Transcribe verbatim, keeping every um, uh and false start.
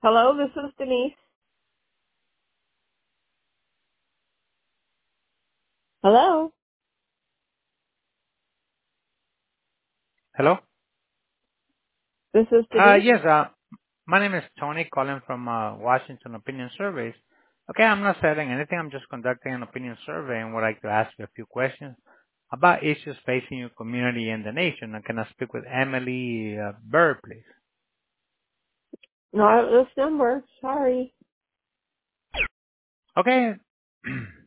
Hello, this is Denise. Hello, Hello? this is Uh, Denise. yes, uh, my name is Tony calling from uh, Washington Opinion Surveys. Okay, I'm not selling anything. I'm just conducting an opinion survey and would like to ask you a few questions about issues facing your community and the nation. And can I speak with Emily uh, Burr, please? Not at this number. Sorry. Okay.